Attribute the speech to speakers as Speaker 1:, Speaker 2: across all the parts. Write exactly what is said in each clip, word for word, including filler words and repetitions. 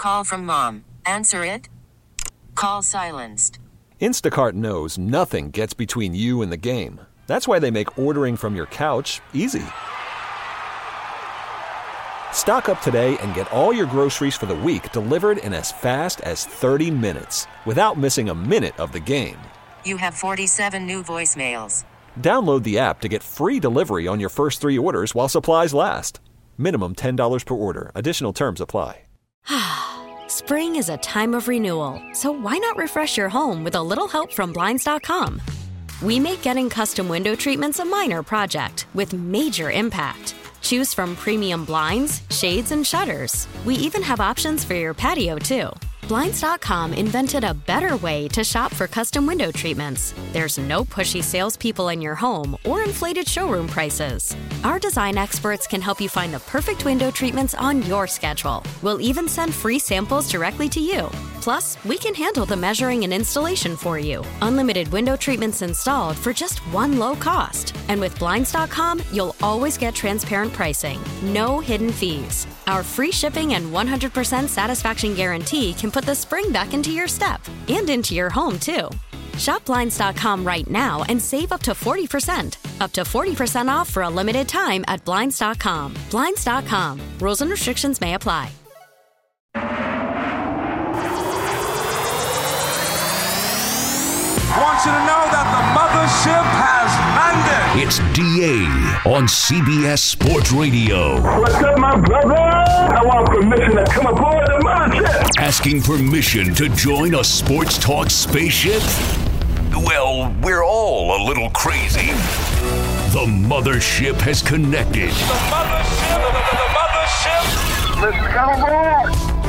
Speaker 1: Call from mom. Answer it. Call silenced.
Speaker 2: Instacart knows nothing gets between you and the game. That's why they make ordering from your couch easy. Stock up today and get all your groceries for the week delivered in as fast as thirty minutes without missing a minute of the game.
Speaker 1: You have forty-seven new voicemails.
Speaker 2: Download the app to get free delivery on your first three orders while supplies last. Minimum ten dollars per order. Additional terms apply.
Speaker 3: Spring is a time of renewal, so why not refresh your home with a little help from Blinds dot com? We make getting custom window treatments a minor project with major impact. Choose from premium blinds, shades, and shutters. We even have options for your patio, too. Blinds dot com invented a better way to shop for custom window treatments. There's no pushy salespeople in your home or inflated showroom prices. Our design experts can help you find the perfect window treatments on your schedule. We'll even send free samples directly to you. Plus, we can handle the measuring and installation for you. Unlimited window treatments installed for just one low cost. And with Blinds dot com, you'll always get transparent pricing. No hidden fees. Our free shipping and one hundred percent satisfaction guarantee can put the spring back into your step and into your home, too. Shop Blinds dot com right now and save up to forty percent. Up to forty percent off for a limited time at Blinds dot com. Blinds dot com. Rules and restrictions may apply.
Speaker 4: I want you to know that the mothership has landed.
Speaker 5: It's D A on C B S Sports Radio.
Speaker 6: What's up, my brother? I want permission to come aboard the mothership.
Speaker 5: Asking permission to join a sports talk spaceship? Well, we're all a little crazy. The mothership has connected.
Speaker 4: The mothership, the, the, the mothership.
Speaker 6: Let's come aboard.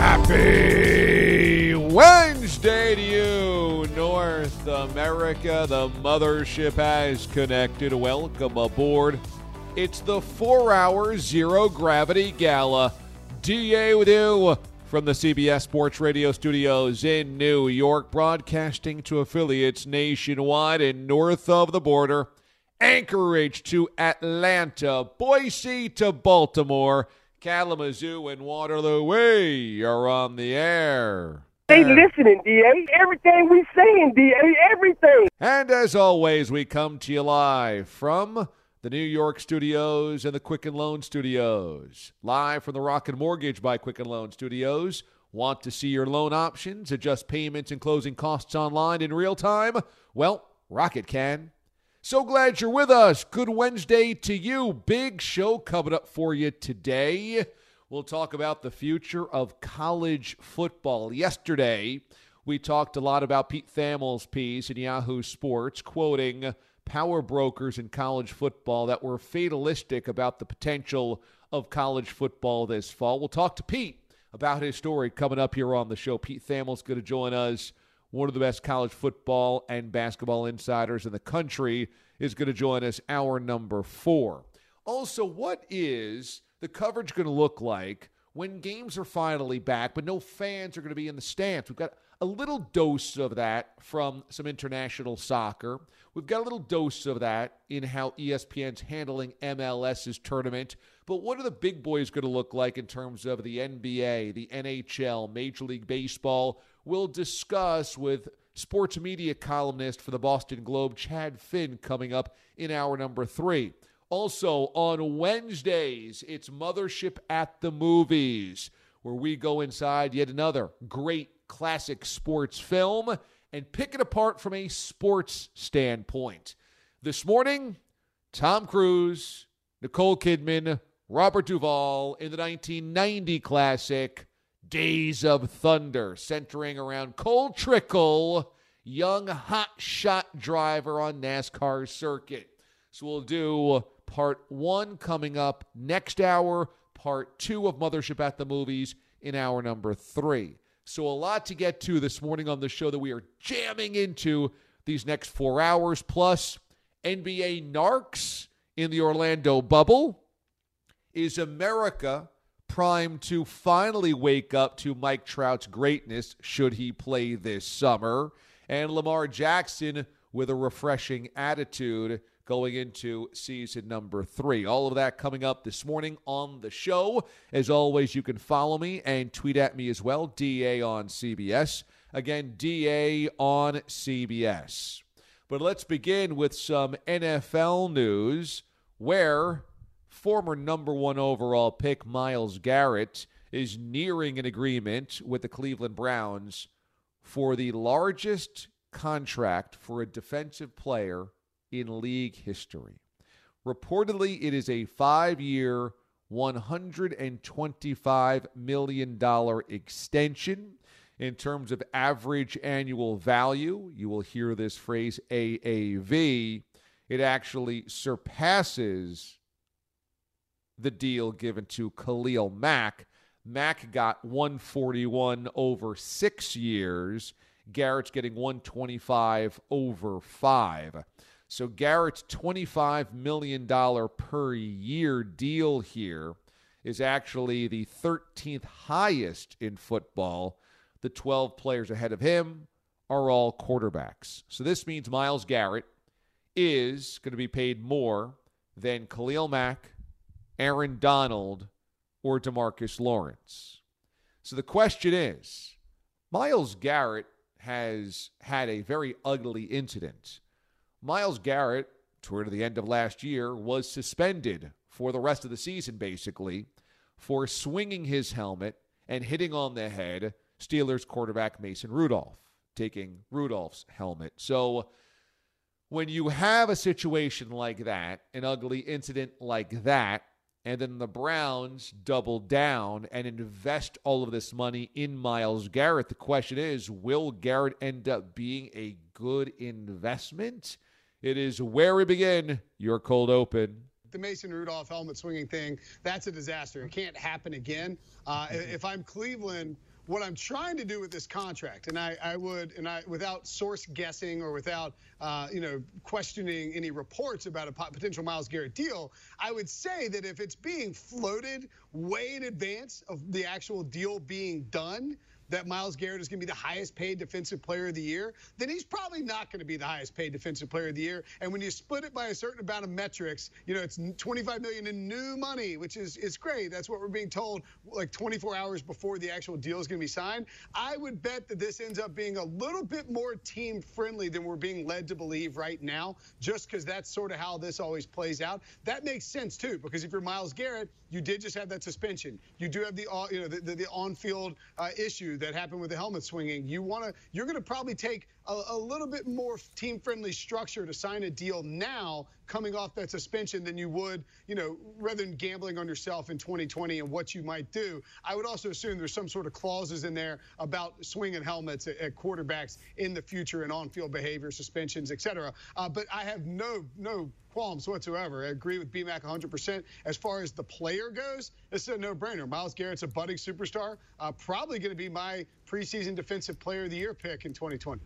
Speaker 7: Happy Wednesday to you, North America. The mothership has connected. Welcome aboard. It's the four-hour Zero Gravity Gala. D A with you from the C B S Sports Radio studios in New York, broadcasting to affiliates nationwide and north of the border. Anchorage to Atlanta, Boise to Baltimore, Kalamazoo and Waterloo. We are on the air.
Speaker 6: They listening, D A. Everything we saying, D A. Everything.
Speaker 7: And as always, we come to you live from the New York studios and the Quicken Loan studios. Live from the Rocket Mortgage by Quicken Loan studios. Want to see your loan options, adjust payments and closing costs online in real time? Well, Rocket can. So glad you're with us. Good Wednesday to you. Big show coming up for you today. We'll talk about the future of college football. Yesterday, we talked a lot about Pete Thamel's piece in Yahoo Sports, quoting power brokers in college football that were fatalistic about the potential of college football this fall. We'll talk to Pete about his story coming up here on the show. Pete Thamel's going to join us. One of the best college football and basketball insiders in the country is going to join us, hour number four. Also, what is the coverage going to look like when games are finally back, but no fans are going to be in the stands? We've got a little dose of that from some international soccer. We've got a little dose of that in how E S P N's handling MLS's tournament. But what are the big boys going to look like in terms of the N B A, the N H L, Major League Baseball? We'll discuss with sports media columnist for the Boston Globe, Chad Finn, coming up in hour number three. Also, on Wednesdays, it's Mothership at the Movies, where we go inside yet another great classic sports film and pick it apart from a sports standpoint. This morning, Tom Cruise, Nicole Kidman, Robert Duvall in the nineteen ninety classic Days of Thunder, centering around Cole Trickle, young hot shot driver on NASCAR's circuit. So we'll do part one coming up next hour, part two of Mothership at the Movies in hour number three. So a lot to get to this morning on the show that we are jamming into these next four hours, plus N B A narcs in the Orlando bubble. Is America primed to finally wake up to Mike Trout's greatness should he play this summer? And Lamar Jackson with a refreshing attitude going into season number three. All of that coming up this morning on the show. As always, you can follow me and tweet at me as well, D A on C B S. Again, D A on C B S. But let's begin with some N F L news where former number one overall pick Myles Garrett is nearing an agreement with the Cleveland Browns for the largest contract for a defensive player in league history. Reportedly, it is a five-year, one hundred twenty-five million dollars extension. In terms of average annual value, you will hear this phrase A A V. It actually surpasses the deal given to Khalil Mack. Mack got one forty-one over six years. Garrett's getting one twenty-five over five. So Garrett's twenty-five million dollars per year deal here is actually the thirteenth highest in football. The twelve players ahead of him are all quarterbacks. So this means Myles Garrett is going to be paid more than Khalil Mack, Aaron Donald, or DeMarcus Lawrence. So the question is, Myles Garrett has had a very ugly incident. Myles Garrett, toward the end of last year, was suspended for the rest of the season, basically, for swinging his helmet and hitting on the head Steelers quarterback Mason Rudolph, taking Rudolph's helmet. So when you have a situation like that, an ugly incident like that, and then the Browns double down and invest all of this money in Myles Garrett, the question is, will Garrett end up being a good investment? It is where we begin. Your cold open.
Speaker 8: The Mason Rudolph helmet swinging thing, that's a disaster. It can't happen again. Uh, if I'm Cleveland, what I'm trying to do with this contract, and I, I would, and I, without source guessing or without, uh, you know, questioning any reports about a potential Myles Garrett deal, I would say that if it's being floated way in advance of the actual deal being done, that Myles Garrett is going to be the highest paid defensive player of the year, then he's probably not going to be the highest paid defensive player of the year. And when you split it by a certain amount of metrics, you know, it's twenty-five million dollars in new money, which is, is great. That's what we're being told like twenty-four hours before the actual deal is going to be signed. I would bet that this ends up being a little bit more team friendly than we're being led to believe right now, just because that's sort of how this always plays out. That makes sense too, because if you're Myles Garrett, you did just have that suspension. You do have the, you know, the, the, the on-field uh, issue that happened with the helmet swinging. You want to, you're going to probably take a, a little bit more team-friendly structure to sign a deal now, coming off that suspension, than you would, you know, rather than gambling on yourself in twenty twenty and what you might do. I would also assume there's some sort of clauses in there about swinging helmets at, at quarterbacks in the future and on-field behavior, suspensions, et cetera. Uh, but I have no no. qualms whatsoever. I agree with B-Mac one hundred percent. As far as the player goes, this is a no-brainer. Myles Garrett's a budding superstar, uh, probably going to be my preseason defensive player of the year pick in twenty twenty.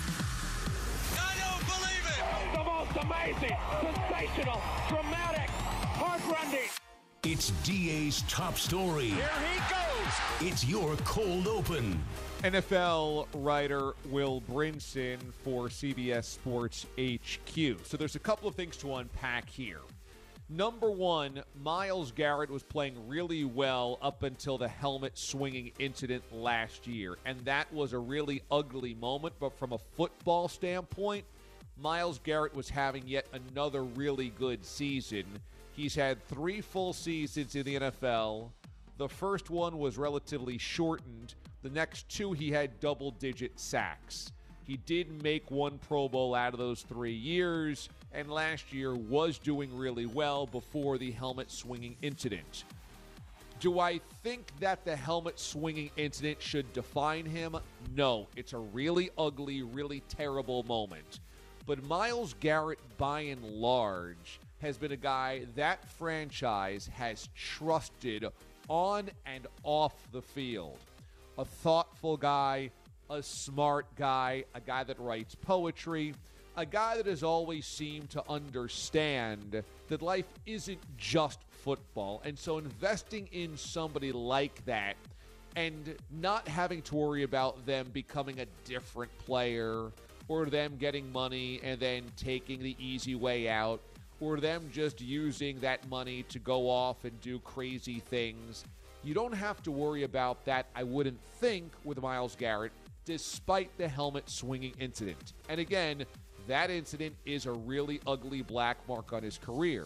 Speaker 4: I don't believe it!
Speaker 9: The most amazing, sensational, dramatic, heart-rending.
Speaker 5: It's D A's top story.
Speaker 4: Here he goes!
Speaker 5: It's your cold open.
Speaker 7: N F L writer Will Brinson for C B S Sports H Q. So there's a couple of things to unpack here. Number one, Myles Garrett was playing really well up until the helmet swinging incident last year, and that was a really ugly moment. But from a football standpoint, Myles Garrett was having yet another really good season. He's had three full seasons in the N F L. The first one was relatively shortened. The next two, he had double-digit sacks. He did make one Pro Bowl out of those three years, and last year was doing really well before the helmet swinging incident. Do I think that the helmet swinging incident should define him? No. It's a really ugly, really terrible moment. But Myles Garrett, by and large, has been a guy that franchise has trusted on and off the field. A thoughtful guy, a smart guy, a guy that writes poetry, a guy that has always seemed to understand that life isn't just football. And so investing in somebody like that and not having to worry about them becoming a different player or them getting money and then taking the easy way out, or them just using that money to go off and do crazy things. You don't have to worry about that, I wouldn't think, with Myles Garrett, despite the helmet swinging incident. And again, that incident is a really ugly black mark on his career.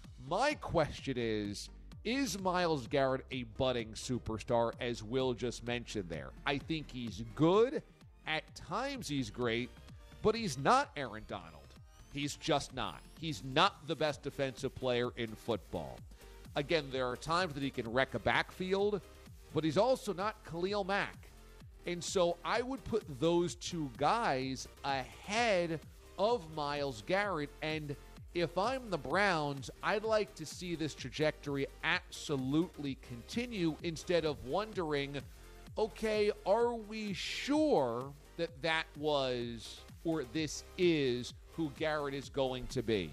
Speaker 7: My question is, is Myles Garrett a budding superstar, as Will just mentioned there? I think he's good. At times he's great, but he's not Aaron Donald. He's just not. He's not the best defensive player in football. Again, there are times that he can wreck a backfield, but he's also not Khalil Mack. And so I would put those two guys ahead of Myles Garrett. And if I'm the Browns, I'd like to see this trajectory absolutely continue instead of wondering, okay, are we sure that that was or this is who Garrett is going to be?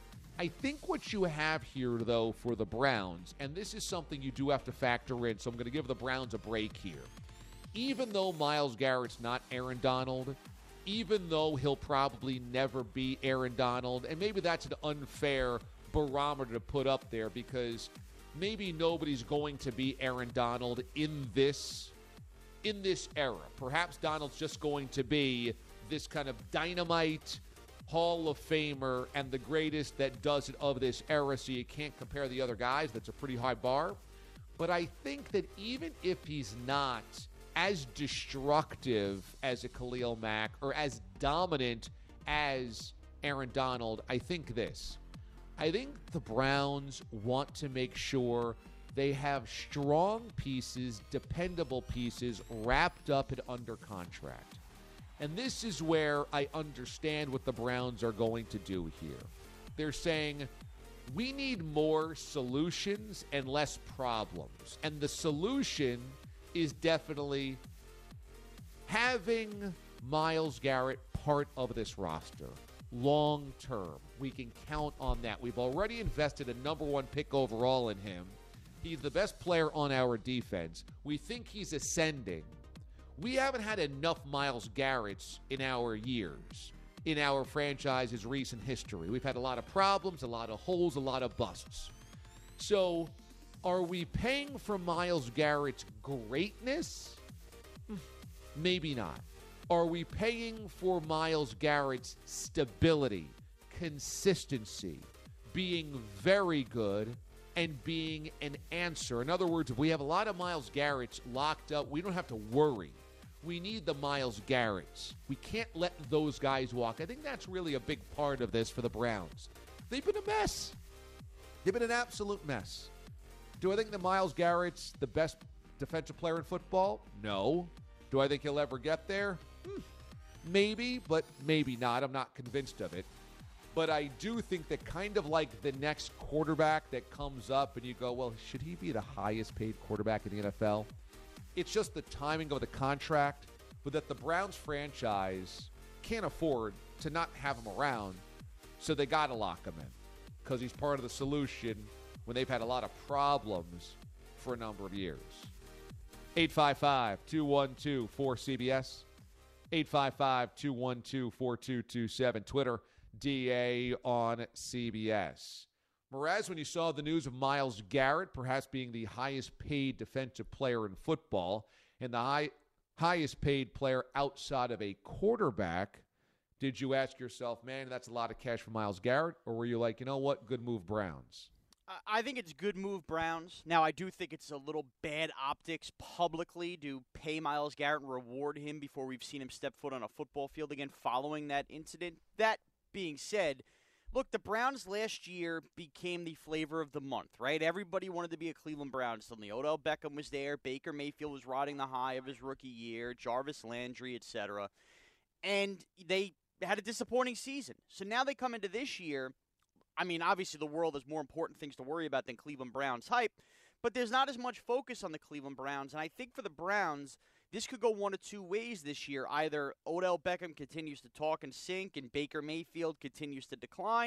Speaker 7: I think what you have here, though, for the Browns, and this is something you do have to factor in, so I'm going to give the Browns a break here. Even though Myles Garrett's not Aaron Donald, even though he'll probably never be Aaron Donald, and maybe that's an unfair barometer to put up there because maybe nobody's going to be Aaron Donald in this, in this era. Perhaps Donald's just going to be this kind of dynamite Hall of Famer and the greatest that does it of this era, so you can't compare the other guys. That's a pretty high bar. But I think that even if he's not as destructive as a Khalil Mack or as dominant as Aaron Donald, I think this. I think the Browns want to make sure they have strong pieces, dependable pieces, wrapped up and under contract. And this is where I understand what the Browns are going to do here. They're saying, we need more solutions and less problems. And the solution is definitely having Myles Garrett part of this roster long term. We can count on that. We've already invested a number one pick overall in him. He's the best player on our defense. We think he's ascending. We haven't had enough Myles Garretts in our years, in our franchise's recent history. We've had a lot of problems, a lot of holes, a lot of busts. So, are we paying for Myles Garrett's greatness? Maybe not. Are we paying for Myles Garrett's stability, consistency, being very good, and being an answer? In other words, if we have a lot of Myles Garretts locked up, we don't have to worry. We need the Myles Garretts. We can't let those guys walk. I think that's really a big part of this for the Browns. They've been a mess. They've been an absolute mess. Do I think that Myles Garrett's the best defensive player in football? No. Do I think he'll ever get there? Hmm. Maybe, but maybe not. I'm not convinced of it. But I do think that kind of like the next quarterback that comes up and you go, well, should he be the highest paid quarterback in the N F L? It's just the timing of the contract, but that the Browns franchise can't afford to not have him around, so they got to lock him in because he's part of the solution when they've had a lot of problems for a number of years. eight five five, two one two, four C B S, eight five five, two one two, four two two seven, Twitter, D A on C B S. Mraz, when you saw the news of Myles Garrett perhaps being the highest paid defensive player in football and the high, highest paid player outside of a quarterback, did you ask yourself, man, that's a lot of cash for Myles Garrett? Or were you like, you know what, good move, Browns?
Speaker 10: I think it's good move, Browns. Now, I do think it's a little bad optics publicly to pay Myles Garrett and reward him before we've seen him step foot on a football field again following that incident. That being said, look, the Browns last year became the flavor of the month, right? Everybody wanted to be a Cleveland Browns. Suddenly, Odell Beckham was there. Baker Mayfield was riding the high of his rookie year. Jarvis Landry, et cetera. And they had a disappointing season. So now they come into this year. I mean, obviously the world has more important things to worry about than Cleveland Browns hype, but there's not as much focus on the Cleveland Browns. And I think for the Browns, this could go one of two ways this year. Either Odell Beckham continues to talk and sink and Baker Mayfield continues to decline,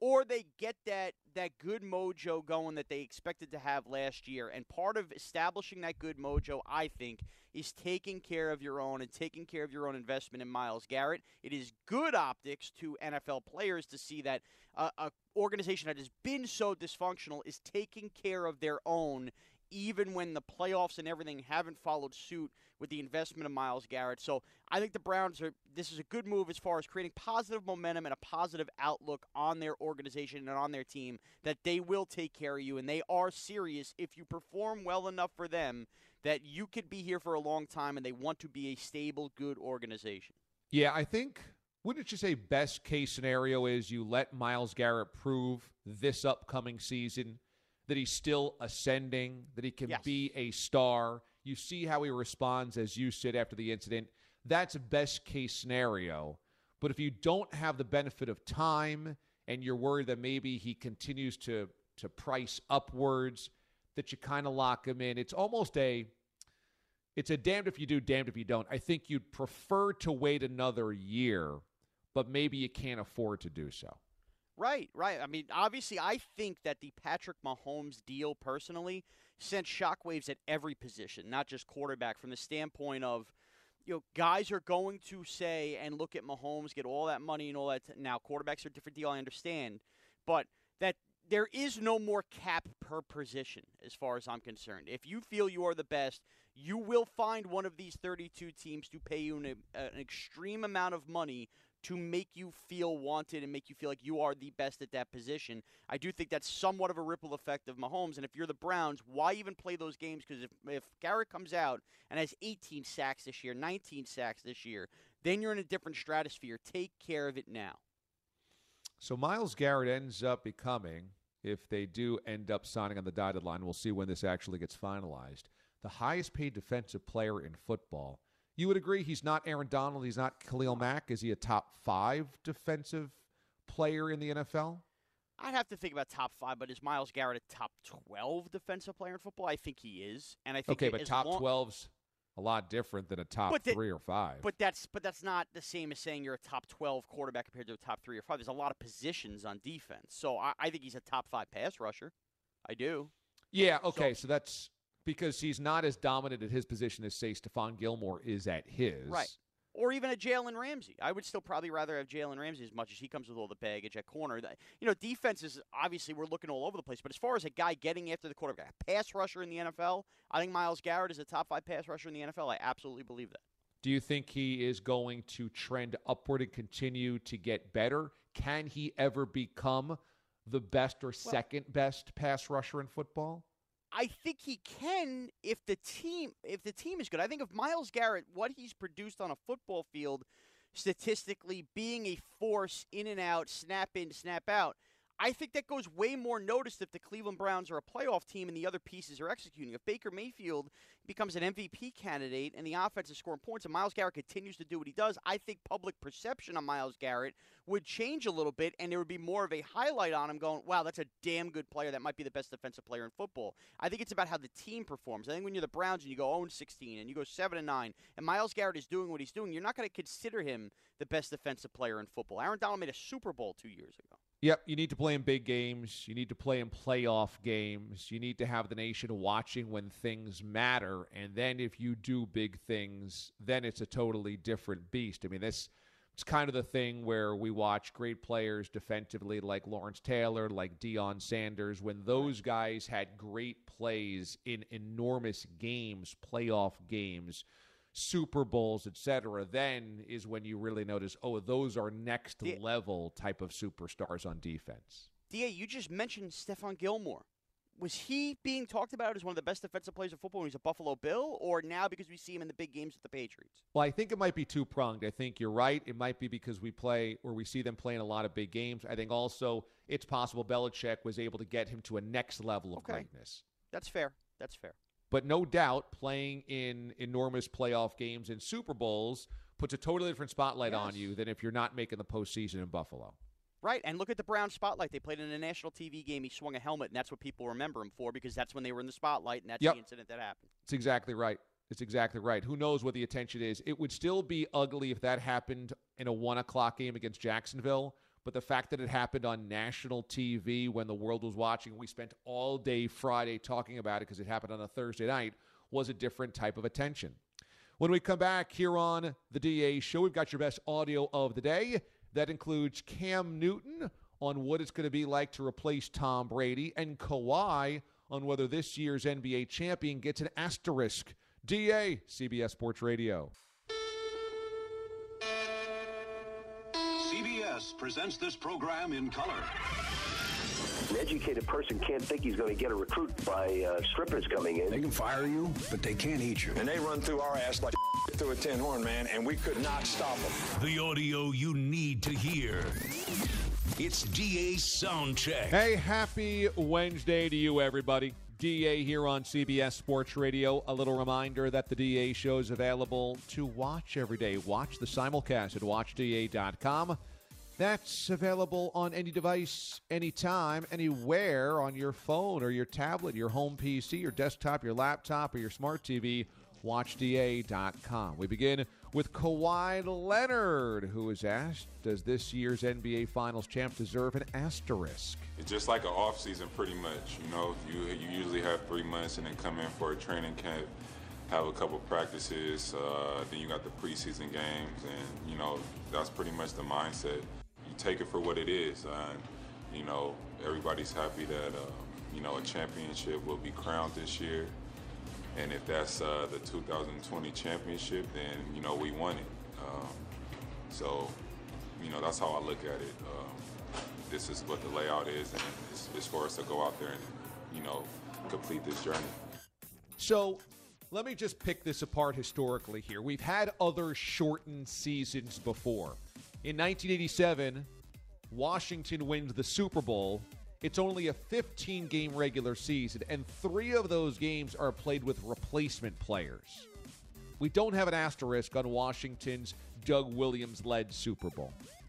Speaker 10: or they get that that good mojo going that they expected to have last year. And part of establishing that good mojo, I think, is taking care of your own and taking care of your own investment in Myles Garrett. It is good optics to N F L players to see that uh, a organization that has been so dysfunctional is taking care of their own, even when the playoffs and everything haven't followed suit with the investment of Myles Garrett. So I think the Browns are, this is a good move as far as creating positive momentum and a positive outlook on their organization and on their team, that they will take care of you, and they are serious if you perform well enough for them that you could be here for a long time, and they want to be a stable, good organization.
Speaker 7: Yeah, I think, wouldn't you say best case scenario is you let Myles Garrett prove this upcoming season that he's still ascending, that he can
Speaker 10: yes.
Speaker 7: be a star. You see how he responds, as you said, after the incident. That's a best-case scenario. But if you don't have the benefit of time and you're worried that maybe he continues to, to price upwards, that you kind of lock him in, it's almost a it's a damned if you do, damned if you don't. I think you'd prefer to wait another year, but maybe you can't afford to do so.
Speaker 10: Right, right. I mean, obviously, I think that the Patrick Mahomes deal personally sent shockwaves at every position, not just quarterback, from the standpoint of, you know, guys are going to say and look at Mahomes, get all that money and all that. T- now, quarterbacks are a different deal, I understand. But that there is no more cap per position as far as I'm concerned. If you feel you are the best, you will find one of these thirty-two teams to pay you an, an extreme amount of money to make you feel wanted and make you feel like you are the best at that position. I do think that's somewhat of a ripple effect of Mahomes. And if you're the Browns, why even play those games? Because if, if Garrett comes out and has eighteen sacks this year, nineteen sacks this year, then you're in a different stratosphere. Take care of it now.
Speaker 7: So Myles Garrett ends up becoming, if they do end up signing on the dotted line, we'll see when this actually gets finalized, the highest paid defensive player in football. You would agree he's not Aaron Donald, he's not Khalil Mack. Is he a top five defensive player in the N F L?
Speaker 10: I'd have to think about top five, but is Myles Garrett a top twelve defensive player in football? I think he is. And I think
Speaker 7: okay, but top
Speaker 10: long-
Speaker 7: twelve's a lot different than a top
Speaker 10: but the,
Speaker 7: three or five.
Speaker 10: But that's but that's not the same as saying you're a top twelve quarterback compared to a top three or five. There's a lot of positions on defense. So I, I think he's a top five pass rusher. I do.
Speaker 7: Yeah, okay, so, so that's because he's not as dominant at his position as, say, Stephon Gilmore is at his.
Speaker 10: Right. Or even a Jalen Ramsey. I would still probably rather have Jalen Ramsey as much as he comes with all the baggage at corner. You know, defenses, obviously, we're looking all over the place. But as far as a guy getting after the quarterback, a pass rusher in the N F L, I think Myles Garrett is a top five pass rusher in the N F L. I absolutely believe that.
Speaker 7: Do you think he is going to trend upward and continue to get better? Can he ever become the best or well, second best pass rusher in football?
Speaker 10: I think he can if the team if the team is good. I think if Myles Garrett, what he's produced on a football field, statistically being a force in and out, snap in, snap out, I think that goes way more noticed if the Cleveland Browns are a playoff team and the other pieces are executing. If Baker Mayfield becomes an M V P candidate and the offense is scoring points and Myles Garrett continues to do what he does, I think public perception on Myles Garrett would change a little bit and there would be more of a highlight on him going, wow, that's a damn good player. That might be the best defensive player in football. I think it's about how the team performs. I think when you're the Browns and you go oh and sixteen and you go seven and nine and Myles Garrett is doing what he's doing, you're not going to consider him the best defensive player in football. Aaron Donald made a Super Bowl two years ago.
Speaker 7: Yep, you need to play in big games. You need to play in playoff games. You need to have the nation watching when things matter. And then if you do big things, then it's a totally different beast. I mean, this it's kind of the thing where we watch great players defensively like Lawrence Taylor, like Deion Sanders. When those guys had great plays in enormous games, playoff games, Super Bowls, et cetera, then is when you really notice, oh, those are next D- level type of superstars on defense.
Speaker 10: D A, you just mentioned Stephon Gilmore. Was he being talked about as one of the best defensive players in football when he was a Buffalo Bill, or now because we see him in the big games with the Patriots?
Speaker 7: Well, I think it might be two-pronged. I think you're right. It might be because we play, or we see them playing a lot of big games. I think also it's possible Belichick was able to get him to a next level of
Speaker 10: okay.
Speaker 7: greatness.
Speaker 10: That's fair. That's fair.
Speaker 7: But no doubt, playing in enormous playoff games and Super Bowls puts a totally different spotlight
Speaker 10: yes.
Speaker 7: on you than if you're not making the postseason in Buffalo.
Speaker 10: Right, and look at the Browns spotlight. They played in a national T V game. He swung a helmet, and that's what people remember him for because that's when they were in the spotlight, and that's
Speaker 7: yep.
Speaker 10: the incident that happened.
Speaker 7: It's exactly right. It's exactly right. Who knows what the attention is? It would still be ugly if that happened in a one o'clock game against Jacksonville, but the fact that it happened on national T V when the world was watching, we spent all day Friday talking about it because it happened on a Thursday night, was a different type of attention. When we come back here on the D A Show, we've got your best audio of the day. That includes Cam Newton on what it's going to be like to replace Tom Brady, and Kawhi on whether this year's N B A champion gets an asterisk. D A, C B S Sports Radio.
Speaker 11: C B S presents this program in color.
Speaker 12: An educated person can't think he's going to get a recruit by uh, strippers coming in.
Speaker 13: They can fire you, but they can't eat you.
Speaker 14: And they run through our ass like through a tin horn, man, and we could not stop them.
Speaker 5: The audio you need to hear. It's D A Soundcheck.
Speaker 7: Hey, happy Wednesday to you, everybody. D A here on C B S Sports Radio. A little reminder that the D A show is available to watch every day. Watch the simulcast at watch D A dot com. That's available on any device, anytime, anywhere on your phone or your tablet, your home P C, your desktop, your laptop, or your smart T V. watch D A dot com. We begin with Kawhi Leonard, who is asked, does this year's N B A Finals champ deserve an asterisk?
Speaker 15: It's just like an off-season pretty much. You know, you, you usually have three months and then come in for a training camp, have a couple practices, uh, then you got the preseason games, and, you know, that's pretty much the mindset. You take it for what it is, and, you know, everybody's happy that, uh, you know, a championship will be crowned this year. And if that's uh, the two thousand twenty championship, then, you know, we won it. Um, so, you know, that's how I look at it. Um, this is what the layout is, and it's, it's for us to go out there and, you know, complete this journey.
Speaker 7: So let me just pick this apart historically here. We've had other shortened seasons before. In nineteen eighty-seven, Washington wins the Super Bowl. It's only a fifteen-game regular season, and three of those games are played with replacement players. We don't have an asterisk on Washington's Doug Williams-led Super Bowl.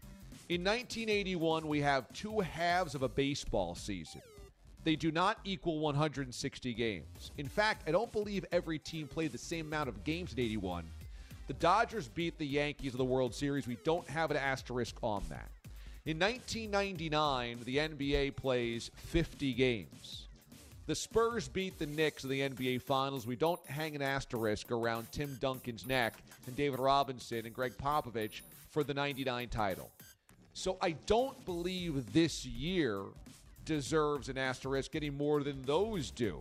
Speaker 7: In nineteen eighty-one, we have two halves of a baseball season. They do not equal one hundred sixty games. In fact, I don't believe every team played the same amount of games in eighty-one. The Dodgers beat the Yankees in the World Series. We don't have an asterisk on that. In nineteen ninety-nine, the N B A plays fifty games. The Spurs beat the Knicks in the N B A Finals. We don't hang an asterisk around Tim Duncan's neck and David Robinson and Greg Popovich for the ninety-nine title. So I don't believe this year deserves an asterisk any more than those do,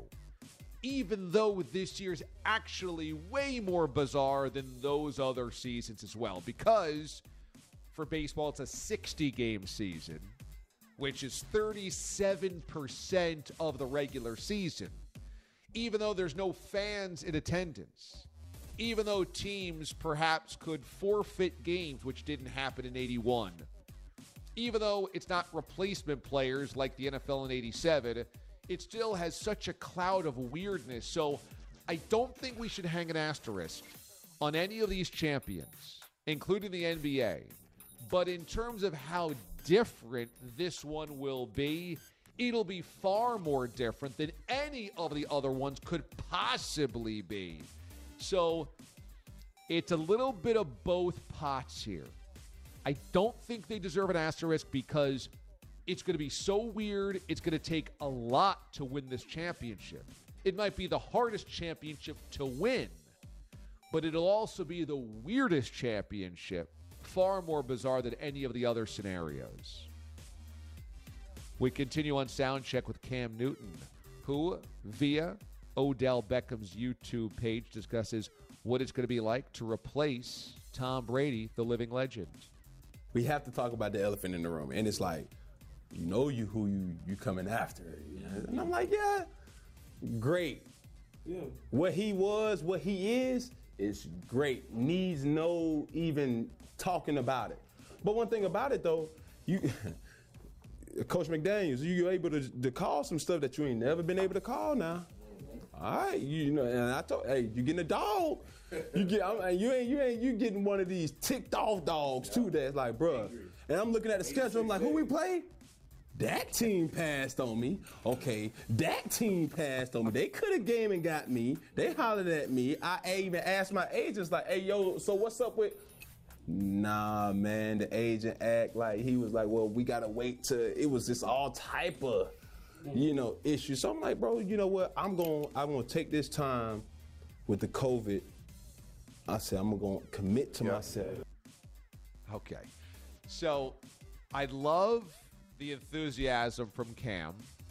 Speaker 7: even though this year's actually way more bizarre than those other seasons as well, because for baseball, it's a sixty-game season, which is thirty-seven percent of the regular season. Even though there's no fans in attendance, even though teams perhaps could forfeit games, which didn't happen in eighty-one, even though it's not replacement players like the N F L in eighty-seven, it still has such a cloud of weirdness. So I don't think we should hang an asterisk on any of these champions, including the N B A. But in terms of how different this one will be, it'll be far more different than any of the other ones could possibly be. So it's a little bit of both pots here. I don't think they deserve an asterisk because it's going to be so weird. It's going to take a lot to win this championship. It might be the hardest championship to win, but it'll also be the weirdest championship. Far more bizarre than any of the other scenarios. We continue on Soundcheck with Cam Newton, who, via Odell Beckham's YouTube page, discusses what it's going to be like to replace Tom Brady, the living legend.
Speaker 16: We have to talk about the elephant in the room, and it's like, you know you who you you coming after. And I'm like, yeah, great. Yeah. What he was, what he is, is great. Needs no even talking about it. But one thing about it, though, you, Coach McDaniels, you're able to, to call some stuff that you ain't never been able to call now. All right, you, you know, and I told, hey, you getting a dog? You get, I'm, you ain't, you ain't, you getting one of these ticked off dogs too. That's like, bruh. And I'm looking at the schedule. I'm like, who we play? That team passed on me. Okay, that team passed on me. They could have game and got me. They hollered at me. I even asked my agents, like, hey, yo, so what's up with Nah, man, the agent act like he was like, well, we got to wait till it was just all type of, you know, issues. So I'm like, bro, you know what? I'm going I'm going to take this time with the COVID. I said, I'm going to commit to yep. myself.
Speaker 7: Okay. So I love the enthusiasm from Cam.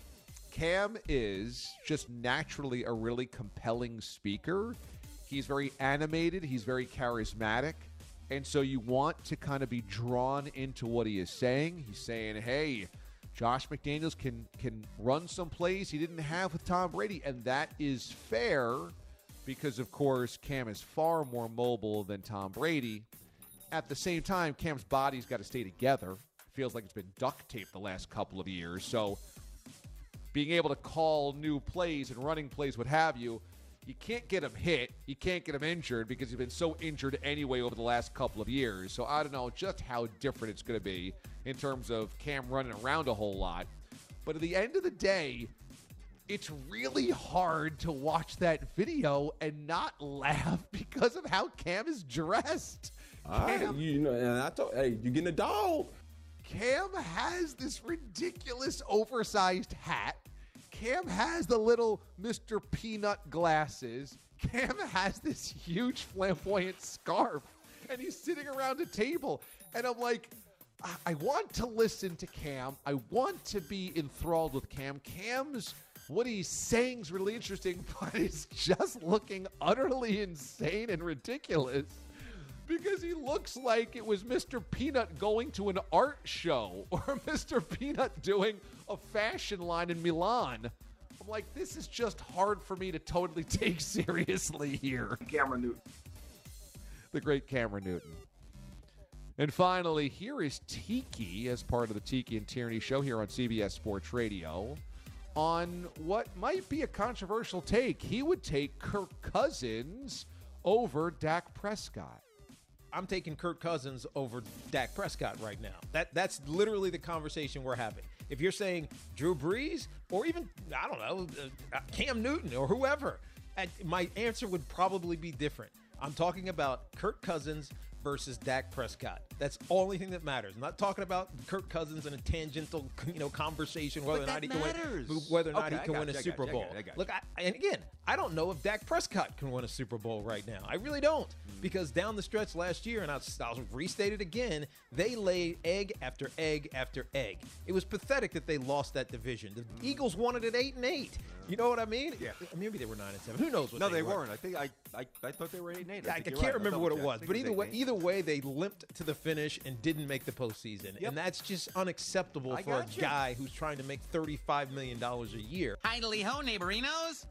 Speaker 7: Cam is just naturally a really compelling speaker. He's very animated. He's very charismatic. And so you want to kind of be drawn into what he is saying. He's saying, hey, Josh McDaniels can can run some plays he didn't have with Tom Brady. And that is fair because, of course, Cam is far more mobile than Tom Brady. At the same time, Cam's body's got to stay together. It feels like it's been duct taped the last couple of years. So being able to call new plays and running plays, what have you, you can't get him hit. You can't get him injured because he's been so injured anyway over the last couple of years. So I don't know just how different it's going to be in terms of Cam running around a whole lot. But at the end of the day, it's really hard to watch that video and not laugh because of how Cam is dressed.
Speaker 16: Cam, right, you know, and I told, hey, you getting a dog?
Speaker 7: Cam has this ridiculous oversized hat. Cam has the little Mister Peanut glasses. Cam has this huge flamboyant scarf, and he's sitting around a table. And I'm like, I, I want to listen to Cam. I want to be enthralled with Cam. Cam's, what he's saying is really interesting, but it's just looking utterly insane and ridiculous. Because he looks like it was Mister Peanut going to an art show or Mister Peanut doing a fashion line in Milan. I'm like, this is just hard for me to totally take seriously here.
Speaker 17: Cameron Newton.
Speaker 7: The great Cameron Newton. And finally, here is Tiki as part of the Tiki and Tierney show here on C B S Sports Radio on what might be a controversial take. He would take Kirk Cousins over Dak Prescott.
Speaker 18: I'm taking Kirk Cousins over Dak Prescott right now. That That's literally the conversation we're having. If you're saying Drew Brees or even, I don't know, uh, Cam Newton or whoever, uh, my answer would probably be different. I'm talking about Kirk Cousins versus Dak Prescott. That's the only thing that matters. I'm not talking about Kirk Cousins in a tangential, you know, conversation whether or not he can win, whether or not
Speaker 17: okay,
Speaker 18: he can win
Speaker 17: you,
Speaker 18: a Super
Speaker 17: you,
Speaker 18: Bowl.
Speaker 17: I got you, I got you.
Speaker 18: Look, I, and again, I don't know if Dak Prescott can win a Super Bowl right now. I really don't, mm. because down the stretch last year, and I'll, I'll restate it again, they laid egg after egg after egg. It was pathetic that they lost that division. The mm. Eagles won it at eight and eight. You know what I mean?
Speaker 17: Yeah.
Speaker 18: Maybe they were nine and seven. Who knows what
Speaker 17: no,
Speaker 18: they,
Speaker 17: they
Speaker 18: were.
Speaker 17: weren't. I think I, I I thought they were eight and eight. I,
Speaker 18: I, I can't
Speaker 17: right.
Speaker 18: remember what it was, but
Speaker 17: it
Speaker 18: either
Speaker 17: was
Speaker 18: way, either way, they limped to the finish and didn't make the postseason,
Speaker 17: yep.
Speaker 18: and that's just unacceptable
Speaker 17: I
Speaker 18: for a
Speaker 17: you.
Speaker 18: guy who's trying to make thirty-five million dollars a year.
Speaker 19: Idly ho, neighborinos.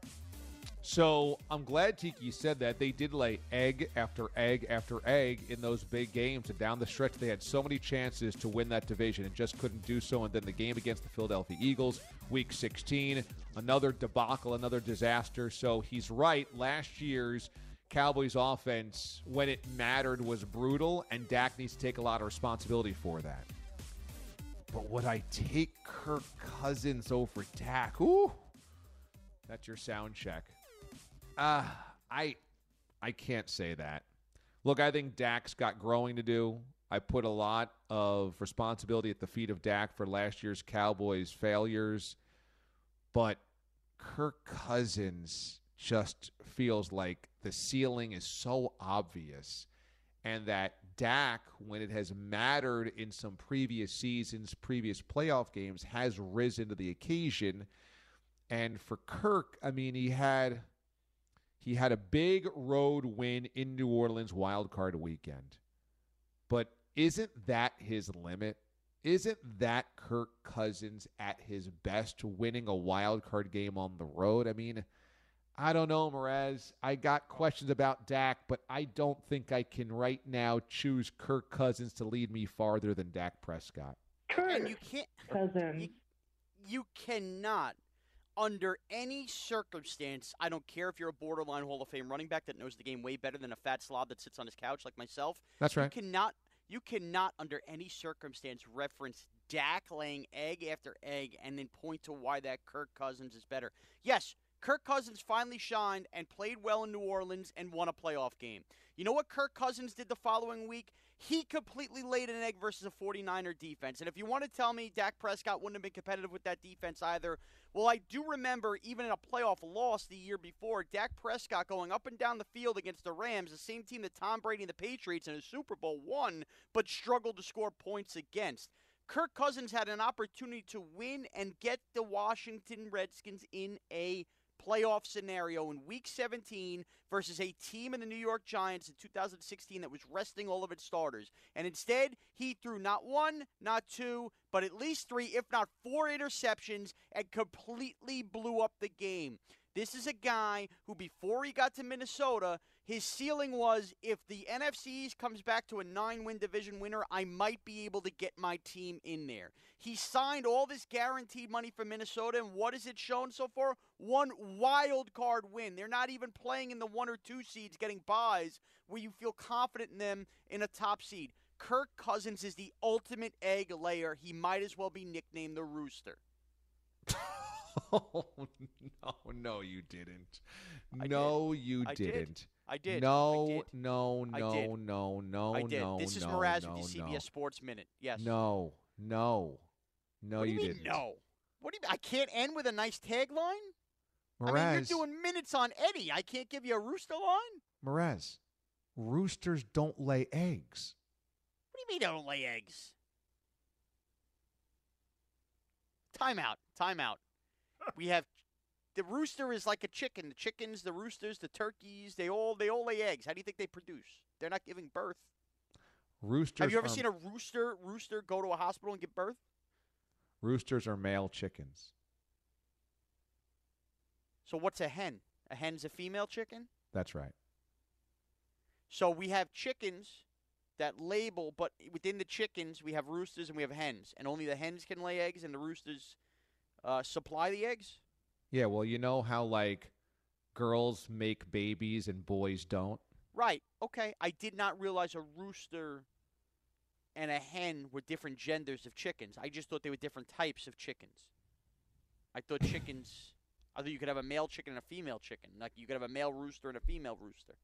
Speaker 7: So I'm glad Tiki said that. They did lay egg after egg after egg in those big games. And down the stretch, they had so many chances to win that division and just couldn't do so. And then the game against the Philadelphia Eagles, week sixteen, another debacle, another disaster. So he's right. Last year's Cowboys offense, when it mattered, was brutal. And Dak needs to take a lot of responsibility for that. But would I take Kirk Cousins over Dak? Ooh, that's your sound check. Uh, I I can't say that. Look, I think Dak's got growing to do. I put a lot of responsibility at the feet of Dak for last year's Cowboys failures. But Kirk Cousins just feels like the ceiling is so obvious. And that Dak, when it has mattered in some previous seasons, previous playoff games, has risen to the occasion. And for Kirk, I mean, he had... He had a big road win in New Orleans wild card weekend. But isn't that his limit? Isn't that Kirk Cousins at his best winning a wild card game on the road? I mean, I don't know, Mraz. I got questions about Dak, but I don't think I can right now choose Kirk Cousins to lead me farther than Dak Prescott.
Speaker 10: And you can't Cousins. You, you cannot under any circumstance, I don't care if you're a borderline Hall of Fame running back that knows the game way better than a fat slob that sits on his couch like myself.
Speaker 7: That's right.
Speaker 10: You cannot, you cannot under any circumstance reference Dak laying egg after egg and then point to why that Kirk Cousins is better. Yes, Kirk Cousins finally shined and played well in New Orleans and won a playoff game. You know what Kirk Cousins did the following week? He completely laid an egg versus a forty-niner defense. And if you want to tell me Dak Prescott wouldn't have been competitive with that defense either, well, I do remember even in a playoff loss the year before, Dak Prescott going up and down the field against the Rams, the same team that Tom Brady and the Patriots in a Super Bowl won, but struggled to score points against. Kirk Cousins had an opportunity to win and get the Washington Redskins in a playoff scenario in Week seventeen versus a team in the New York Giants in two thousand sixteen that was resting all of its starters. And instead, he threw not one, not two, but at least three, if not four interceptions and completely blew up the game. This is a guy who, before he got to Minnesota, his ceiling was, if the N F C East comes back to a nine-win division winner, I might be able to get my team in there. He signed all this guaranteed money for Minnesota, and what has it shown so far? One wild card win. They're not even playing in the one or two seeds, getting buys where you feel confident in them in a top seed. Kirk Cousins is the ultimate egg layer. He might as well be nicknamed the Rooster.
Speaker 7: Oh, no, no, you didn't. I no, did. you
Speaker 10: I
Speaker 7: didn't.
Speaker 10: Did. I did.
Speaker 7: No,
Speaker 10: I did.
Speaker 7: no, no,
Speaker 10: I did.
Speaker 7: no, no,
Speaker 10: I did.
Speaker 7: no,
Speaker 10: This is
Speaker 7: no,
Speaker 10: Mraz
Speaker 7: no,
Speaker 10: with the C B S
Speaker 7: no.
Speaker 10: Sports Minute. Yes.
Speaker 7: No, no, no,
Speaker 10: what do
Speaker 7: you,
Speaker 10: you mean,
Speaker 7: didn't.
Speaker 10: No. What do you mean? I can't end with a nice tagline?
Speaker 7: Mraz,
Speaker 10: I mean, you're doing minutes on Eddie. I can't give you a rooster line?
Speaker 7: Mraz, roosters don't lay eggs.
Speaker 10: What do you mean they don't lay eggs? Timeout. Timeout. We have the rooster is like a chicken. The chickens, the roosters, the turkeys, they all they all lay eggs. How do you think they produce? They're not giving birth.
Speaker 7: Roosters.
Speaker 10: Have you ever
Speaker 7: are,
Speaker 10: seen a rooster rooster go to a hospital and give birth?
Speaker 7: Roosters are male chickens.
Speaker 10: So what's a hen? A hen's a female chicken?
Speaker 7: That's right.
Speaker 10: So we have chickens that label, but within the chickens we have roosters and we have hens, and only the hens can lay eggs and the roosters uh, supply the eggs?
Speaker 7: Yeah, well, you know how, like, girls make babies and boys don't?
Speaker 10: Right. Okay. I did not realize a rooster and a hen were different genders of chickens. I just thought they were different types of chickens. I thought chickens, I thought you could have a male chicken and a female chicken. Like you could have a male rooster and a female rooster.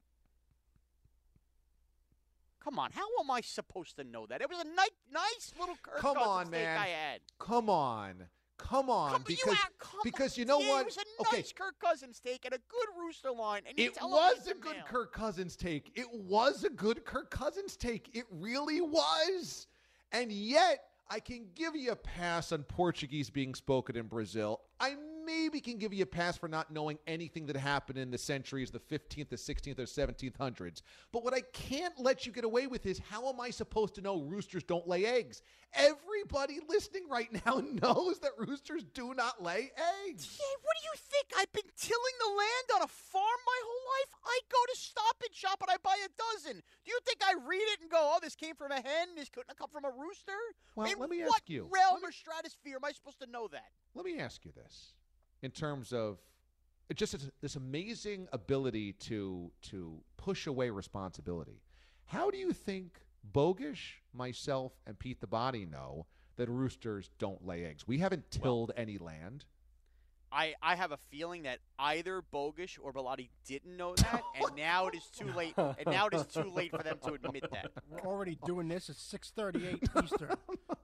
Speaker 10: Come on, how am I supposed to know that? It was a nice, nice little Kirk
Speaker 7: Come
Speaker 10: Cousins
Speaker 7: on,
Speaker 10: steak
Speaker 7: man.
Speaker 10: I had.
Speaker 7: Come on. Come on.
Speaker 10: Come,
Speaker 7: because
Speaker 10: you out, come
Speaker 7: because you
Speaker 10: on.
Speaker 7: know
Speaker 10: yeah,
Speaker 7: what?
Speaker 10: It was a
Speaker 7: okay.
Speaker 10: nice Kirk Cousins steak and a good rooster line. And you
Speaker 7: It
Speaker 10: tell
Speaker 7: was
Speaker 10: him
Speaker 7: a good
Speaker 10: male.
Speaker 7: Kirk Cousins take. It was a good Kirk Cousins take. It really was. And yet, I can give you a pass on Portuguese being spoken in Brazil. I maybe can give you a pass for not knowing anything that happened in the centuries, the fifteenth, the sixteenth, or seventeenth hundreds. But what I can't let you get away with is, how am I supposed to know roosters don't lay eggs? Everybody listening right now knows that roosters do not lay eggs.
Speaker 10: Yeah, what do you think? I've been tilling the land on a farm my whole life? I go to Stop and Shop and I buy a dozen. Do you think I read it and go, oh, this came from a hen, this couldn't come from a rooster?
Speaker 7: Well,
Speaker 10: In
Speaker 7: let me
Speaker 10: what
Speaker 7: ask you.
Speaker 10: realm or stratosphere am I supposed to know that?
Speaker 7: Let me ask you this. In terms of just this amazing ability to to push away responsibility. How do you think Bogish, myself, and Pete the Body know that roosters don't lay eggs? We haven't tilled well, any land.
Speaker 10: I, I have a feeling that either Bogish or Bellotti didn't know that, and now it is too late. And now it is too late for them to admit that.
Speaker 20: We're already doing this at six thirty-eight Eastern.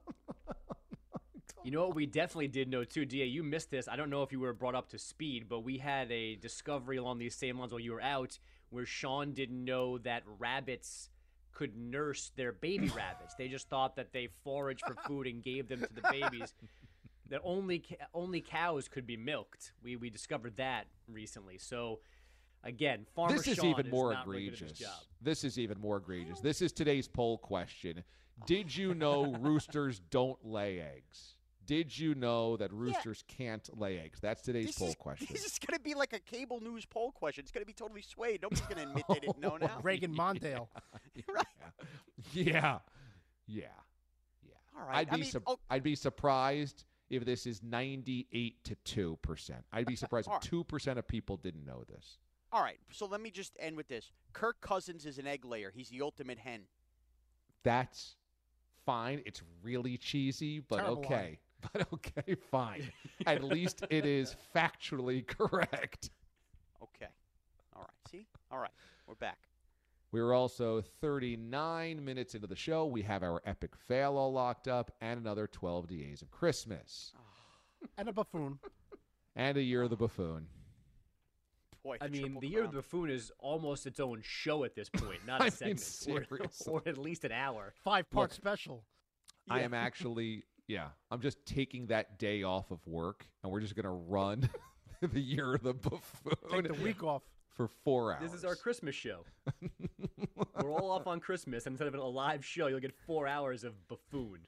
Speaker 21: You know what we definitely did know, too, D A? You missed this. I don't know if you were brought up to speed, but we had a discovery along these same lines while you were out where Sean didn't know that rabbits could nurse their baby rabbits. They just thought that they foraged for food and gave them to the babies. That only only cows could be milked. We we discovered that recently. So, again, Farmer
Speaker 7: This is
Speaker 21: Sean
Speaker 7: even more
Speaker 21: is not really good at his
Speaker 7: egregious.
Speaker 21: job.
Speaker 7: This is even more egregious. This is today's poll question. Did you know roosters don't lay eggs? Did you know that roosters yeah. can't lay eggs? That's today's
Speaker 10: this
Speaker 7: poll
Speaker 10: is,
Speaker 7: question.
Speaker 10: This is going to be like a cable news poll question. It's going to be totally swayed. Nobody's going to admit they didn't know now.
Speaker 20: Reagan Mondale.
Speaker 10: Right.
Speaker 7: Yeah. Yeah. Yeah.
Speaker 10: All right.
Speaker 7: I'd be
Speaker 10: I mean,
Speaker 7: su-
Speaker 10: oh,
Speaker 7: I'd be surprised if this is ninety-eight to two percent. I'd be surprised if
Speaker 10: right.
Speaker 7: two percent of people didn't know this.
Speaker 10: All right. So let me just end with this. Kirk Cousins is an egg layer. He's the ultimate hen.
Speaker 7: That's fine. It's really cheesy, but
Speaker 20: Terrible
Speaker 7: okay.
Speaker 20: line.
Speaker 7: But okay, fine. At least it is factually correct.
Speaker 10: Okay. All right. See? All right. We're back.
Speaker 7: We're also thirty-nine minutes into the show. We have our epic fail all locked up and another twelve D As of Christmas.
Speaker 20: And a buffoon.
Speaker 7: And a Year of the Buffoon.
Speaker 10: Boy,
Speaker 21: I mean,
Speaker 10: Triple
Speaker 21: the Year of
Speaker 10: Crown.
Speaker 21: the Buffoon is almost its own show at this point, not a
Speaker 7: I mean,
Speaker 21: segment.
Speaker 7: seriously.
Speaker 21: Or, or at least an hour.
Speaker 20: Five-part
Speaker 7: Look,
Speaker 20: special.
Speaker 7: I am actually, yeah, I'm just taking that day off of work, and we're just going to run the Year of the Buffoon.
Speaker 20: Take the week off.
Speaker 7: For four hours.
Speaker 21: This is our Christmas show. We're all off on Christmas, and instead of a live show, you'll get four hours of buffoon.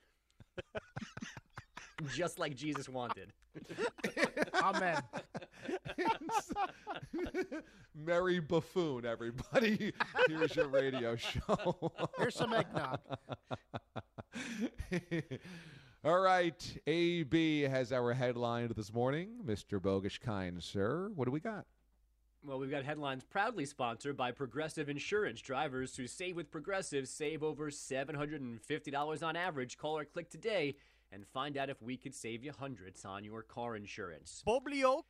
Speaker 21: Just like Jesus wanted.
Speaker 20: Amen.
Speaker 7: Merry Buffoon, everybody. Here's your radio show.
Speaker 20: Here's some eggnog.
Speaker 7: All right. A B has our headline this morning. Mister Bogish, kind sir. What do we got?
Speaker 21: Well, we've got headlines proudly sponsored by Progressive Insurance. Drivers who save with Progressive save over seven hundred fifty dollars on average. Call or click today and find out if we could save you hundreds on your car insurance.
Speaker 10: Boblio.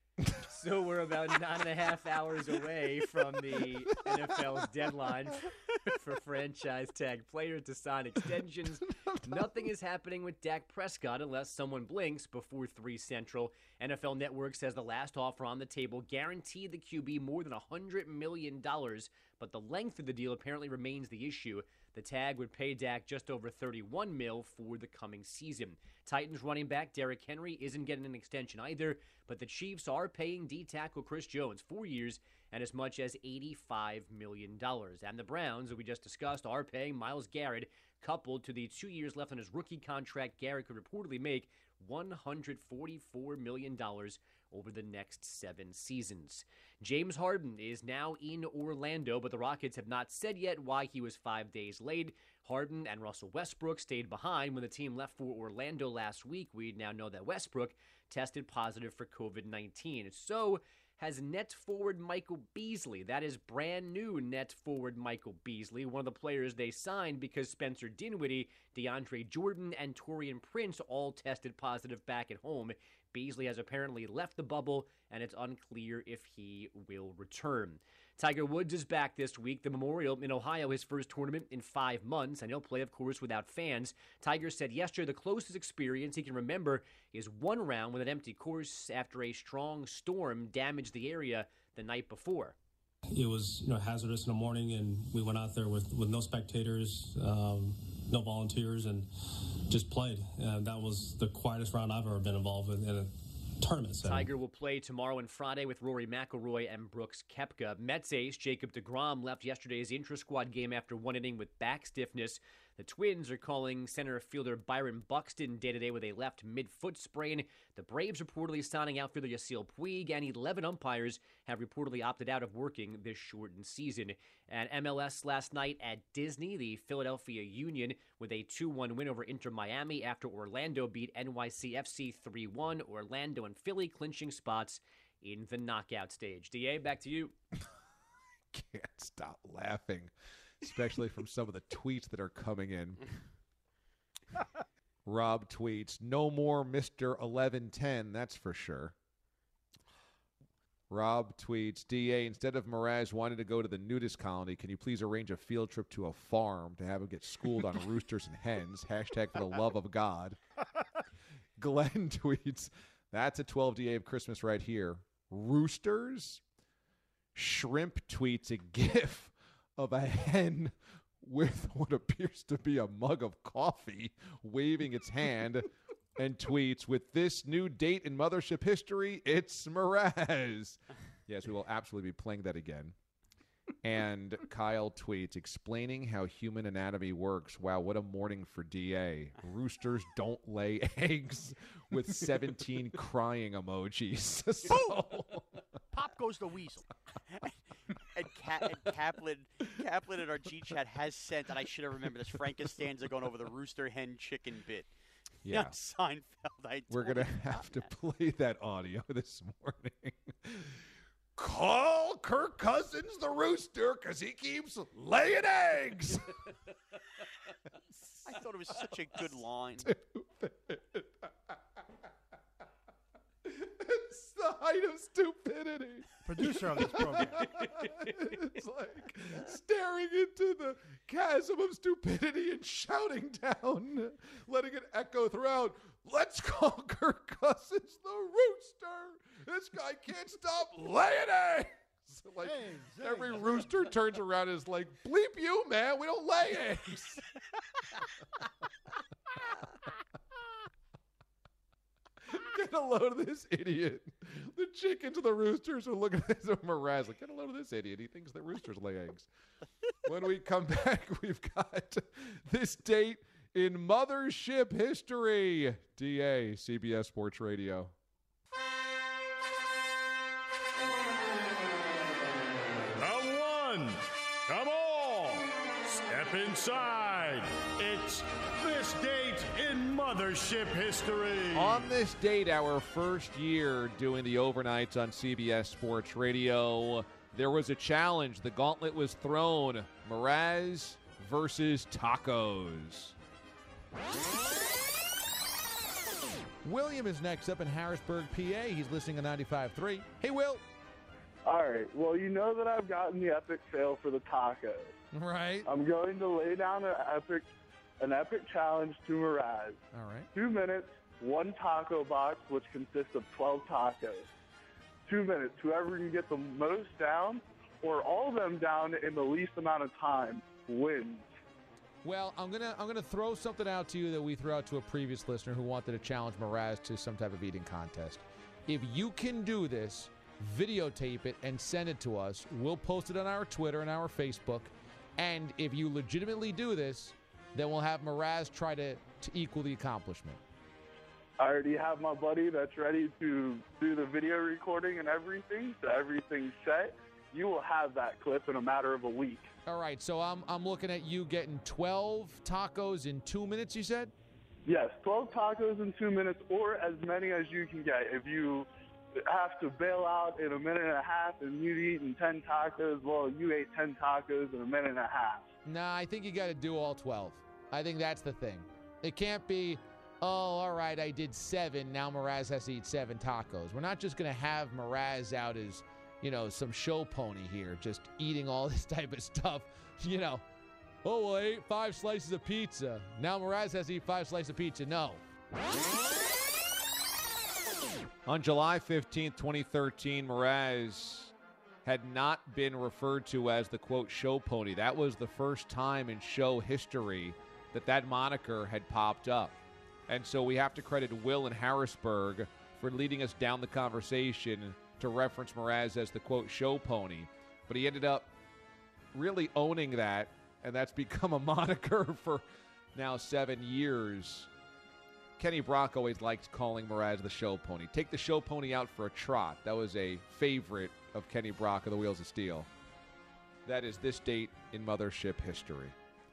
Speaker 21: So we're about nine and a half hours away from the N F L's deadline for franchise tag players to sign extensions. Nothing is happening with Dak Prescott unless someone blinks before three Central. N F L Network says the last offer on the table guaranteed the Q B more than one hundred million dollars, but the length of the deal apparently remains the issue. The tag would pay Dak just over thirty-one mil for the coming season. Titans running back Derrick Henry isn't getting an extension either, but the Chiefs are paying D-tackle Chris Jones four years and as much as eighty-five million dollars. And the Browns, who we just discussed, are paying Myles Garrett, coupled to the two years left on his rookie contract. Garrett could reportedly make one hundred forty-four million dollars over the next seven seasons. James Harden is now in Orlando, but the Rockets have not said yet why he was five days late. Harden and Russell Westbrook stayed behind when the team left for Orlando last week. We now know that Westbrook tested positive for covid nineteen. So has net forward Michael Beasley. That is brand new net forward Michael Beasley, one of the players they signed because Spencer Dinwiddie, DeAndre Jordan, and Taurean Prince all tested positive back at home. Beasley has apparently left the bubble, and it's unclear if he will return. Tiger Woods is back this week. The Memorial in Ohio, his first tournament in five months, and he'll play, of course, without fans. Tiger said yesterday the closest experience he can remember is one round with an empty course after a strong storm damaged the area the night before.
Speaker 1: It was, you know, hazardous in the morning, and we went out there with, with no spectators, um, no volunteers, and just played. And that was the quietest round I've ever been involved in in a tournament setting.
Speaker 21: Tiger will play tomorrow and Friday with Rory McIlroy and Brooks Koepka. Mets ace Jacob deGrom left yesterday's intra-squad game after one inning with back stiffness. The Twins are calling center fielder Byron Buxton day-to-day with a left mid-foot sprain. The Braves reportedly signing outfielder Yasiel Puig, and eleven umpires have reportedly opted out of working this shortened season. And M L S last night at Disney, the Philadelphia Union with a two one win over Inter Miami after Orlando beat N Y C F C three one. Orlando and Philly clinching spots in the knockout stage. D A, back to you.
Speaker 7: Can't stop laughing, especially from some of the tweets that are coming in. Rob tweets, no more Mister eleven ten, that's for sure. Rob tweets, D A, instead of Mraz wanting to go to the nudist colony, can you please arrange a field trip to a farm to have him get schooled on roosters and hens? Hashtag for the love of God. Glenn tweets, that's a twelve D A of Christmas right here. Roosters? Shrimp tweets a gif of a hen with what appears to be a mug of coffee waving its hand and tweets, with this new date in Mothership history, it's Mraz. Yes, we will absolutely be playing that again. And Kyle tweets, explaining how human anatomy works. Wow, what a morning for D A. Roosters don't lay eggs, with seventeen crying emojis. So,
Speaker 20: Pop goes the weasel.
Speaker 10: And, Ka- and Kaplan, Kaplan in our G chat has sent, and I should have remembered this. Frank Costanza going over the rooster hen chicken bit.
Speaker 7: Yeah,
Speaker 10: Seinfeld. I
Speaker 7: we're gonna have to play that audio this morning. Call Kirk Cousins the rooster because he keeps laying eggs.
Speaker 10: I thought it was such a good line.
Speaker 7: It's the height of stupidity.
Speaker 20: Producer of this program.
Speaker 7: It's like staring into the chasm of stupidity and shouting down, letting it echo throughout. Let's call Kirk Cousins the rooster. This guy can't stop laying eggs. Like
Speaker 20: Hey,
Speaker 7: every rooster turns around and is like, bleep you, man. We don't lay eggs. Get a load of this idiot. The chickens and the roosters are looking at this Mraz like, get a load of this idiot. He thinks that roosters lay eggs. When we come back, we've got this date in mothership history. D A, C B S Sports Radio.
Speaker 2: Round one. Come on. Step inside. It's this date in mothership history.
Speaker 7: On this date, our first year doing the overnights on C B S Sports Radio, there was a challenge. The gauntlet was thrown. Mraz versus tacos.
Speaker 22: William is next up in Harrisburg, P A. He's listening to ninety-five point three. Hey, Will.
Speaker 23: All right. Well, you know that I've gotten the epic fail for the tacos.
Speaker 22: Right.
Speaker 23: I'm going to lay down an epic, an epic challenge to Mraz.
Speaker 22: All right.
Speaker 23: Two minutes, one taco box, which consists of twelve tacos. Two minutes. Whoever can get the most down, or all of them down in the least amount of time, wins.
Speaker 22: Well, I'm gonna I'm gonna throw something out to you that we threw out to a previous listener who wanted to challenge Mraz to some type of eating contest. If you can do this, videotape it and send it to us. We'll post it on our Twitter and our Facebook. And if you legitimately do this, then we'll have Mraz try to, to equal the accomplishment.
Speaker 23: I already have my buddy that's ready to do the video recording and everything, so everything's set. You will have that clip in a matter of a week.
Speaker 22: All right, so I'm I'm looking at you getting twelve tacos in two minutes, you said?
Speaker 23: Yes, twelve tacos in two minutes or as many as you can get. If you have to bail out in a minute and a half and you've eaten ten tacos, well, you ate ten tacos in a minute and a half.
Speaker 22: Nah, I think you got to do all twelve. I think that's the thing. It can't be, oh, all right, I did seven. Now Mraz has to eat seven tacos. We're not just going to have Mraz out as, you know, some show pony here, just eating all this type of stuff. You know, oh, well, I ate five slices of pizza. Now Mraz has to eat five slices of pizza. No.
Speaker 7: On July fifteenth, twenty thirteen, Mraz had not been referred to as the, quote, show pony. That was the first time in show history that that moniker had popped up. And so we have to credit Will in Harrisburg for leading us down the conversation to reference Mraz as the, quote, show pony. But he ended up really owning that, and that's become a moniker for now seven years. Kenny Brock always liked calling Mraz the show pony. Take the show pony out for a trot. That was a favorite of Kenny Brock of the Wheels of Steel. That is this date in mothership history.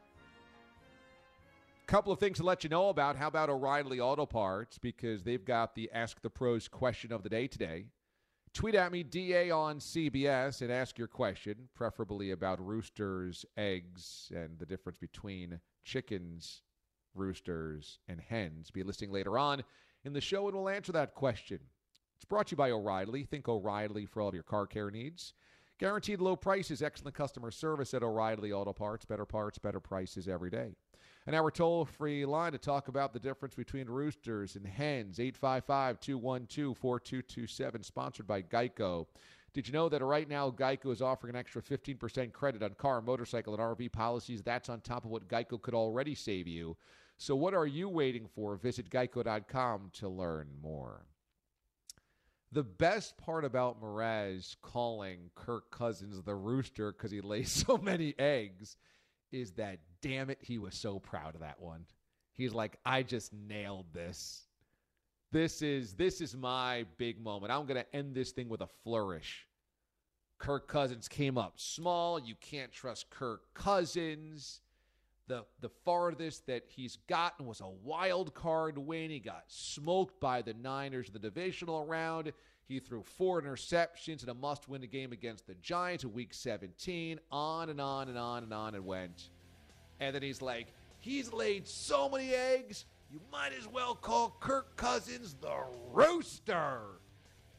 Speaker 7: Couple of things to let you know about. How about O'Reilly Auto Parts? Because they've got the Ask the Pros question of the day today. Tweet at me, D A on C B S, and ask your question, preferably about roosters, eggs, and the difference between chickens, roosters, and hens. Be listening later on in the show, and we'll answer that question. It's brought to you by O'Reilly. Think O'Reilly for all of your car care needs. Guaranteed low prices, excellent customer service at O'Reilly Auto Parts. Better parts, better prices every day. And our toll-free line to talk about the difference between roosters and hens, eight five five, two one two, four two two seven, sponsored by Geico. Did you know that right now Geico is offering an extra fifteen percent credit on car, motorcycle, and R V policies? That's on top of what Geico could already save you. So what are you waiting for? Visit geico dot com to learn more. The best part about Mraz calling Kirk Cousins the rooster because he lays so many eggs is that, damn it, he was so proud of that one. He's like, I just nailed this. This is this is my big moment. I'm going to end this thing with a flourish. Kirk Cousins came up small. You can't trust Kirk Cousins. The, the farthest that he's gotten was a wild card win. He got smoked by the Niners in the divisional round. He threw four interceptions in a must-win game against the Giants in Week seventeen. On and on and on and on it went. And then he's like, he's laid so many eggs, you might as well call Kirk Cousins the rooster.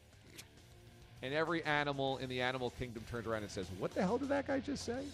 Speaker 7: and every animal in the animal kingdom turns around and says, what the hell did that guy just say?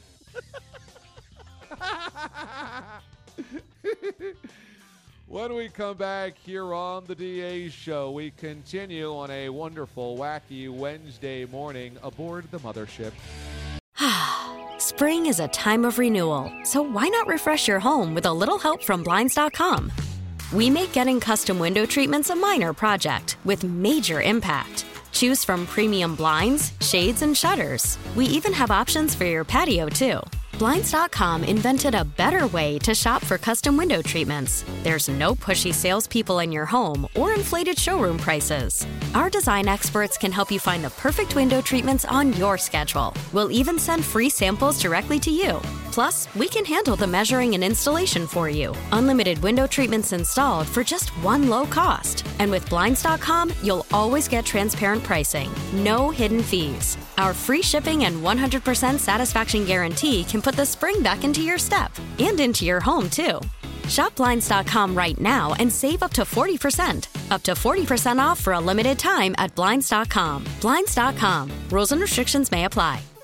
Speaker 7: When we come back here on the D A Show, we continue on a wonderful, wacky Wednesday morning aboard the mothership.
Speaker 3: Spring is a time of renewal, so why not refresh your home with a little help from Blinds dot com? We make getting custom window treatments a minor project with major impact. Choose from premium blinds, shades, and shutters. We even have options for your patio, too. Blinds dot com invented a better way to shop for custom window treatments. There's no pushy salespeople in your home or inflated showroom prices. Our design experts can help you find the perfect window treatments on your schedule. We'll even send free samples directly to you. Plus, we can handle the measuring and installation for you. Unlimited window treatments installed for just one low cost. And with Blinds dot com, you'll always get transparent pricing. No hidden fees. Our free shipping and one hundred percent satisfaction guarantee can put the spring back into your step and into your home, too. Shop Blinds dot com right now and save up to forty percent. Up to forty percent off for a limited time at Blinds dot com. Blinds dot com. Rules and restrictions may apply.